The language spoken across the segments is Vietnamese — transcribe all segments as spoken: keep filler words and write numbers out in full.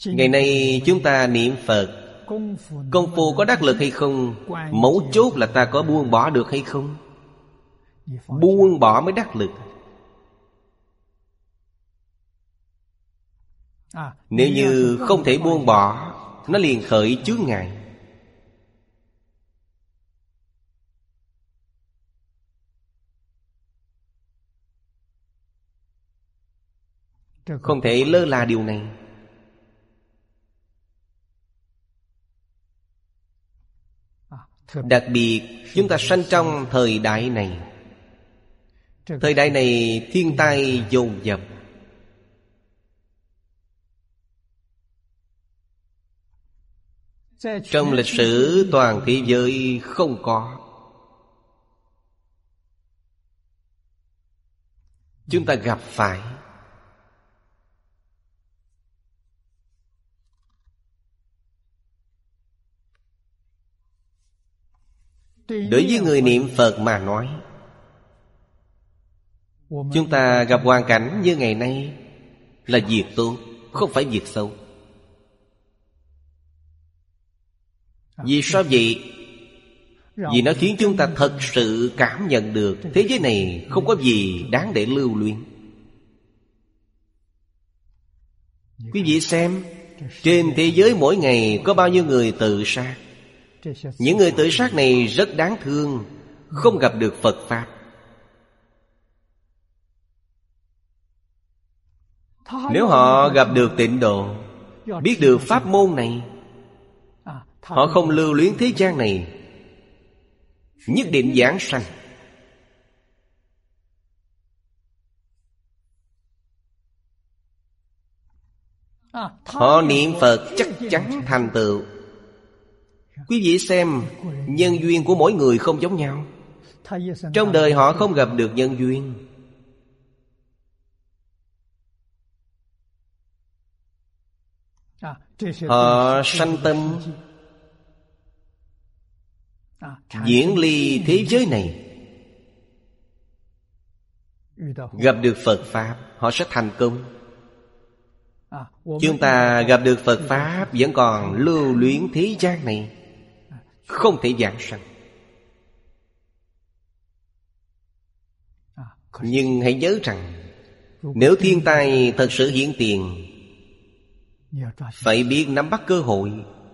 Ngày nay chúng ta niệm Phật, công phu có đắc lực hay không? Mấu chốt là ta có buông bỏ được hay không? Buông bỏ mới đắc lực. Nếu như không thể buông bỏ, nó liền khởi chướng ngại. Không thể lơ là điều này. Đặc biệt chúng ta sanh trong thời đại này. Thời đại này thiên tai dồn dập. Trong lịch sử toàn thế giới không có. Chúng ta gặp phải. Đối với người niệm Phật mà nói, chúng ta gặp hoàn cảnh như ngày nay là việc tốt, không phải việc xấu. Vì sao vậy? Vì nó khiến chúng ta thật sự cảm nhận được thế giới này không có gì đáng để lưu luyến. Quý vị xem, trên thế giới mỗi ngày có bao nhiêu người tự sát. Những người tự sát này rất đáng thương, không gặp được Phật Pháp. Nếu họ gặp được tịnh độ, biết được pháp môn này, họ không lưu luyến thế gian này, nhất định giảng sanh. Họ niệm Phật chắc chắn thành tựu. Quý vị xem, nhân duyên của mỗi người không giống nhau. Trong đời họ không gặp được nhân duyên, họ sanh tâm diễn ly thế giới này. Gặp được Phật Pháp, họ sẽ thành công. Chúng ta gặp được Phật Pháp vẫn còn lưu luyến thế gian này, không thể giảng sanh. Nhưng hãy nhớ rằng, nếu thiên tai thật sự hiện tiền, phải biết nắm bắt cơ hội,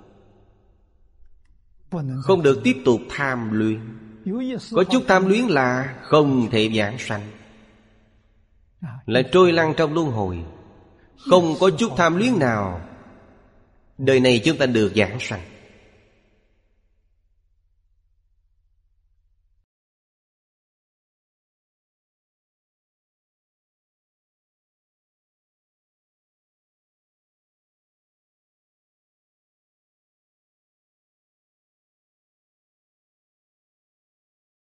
không được tiếp tục tham luyến. Có chút tham luyến là không thể giảng sanh, lại trôi lăn trong luân hồi. Không có chút tham luyến nào, đời này chúng ta được giảng sanh.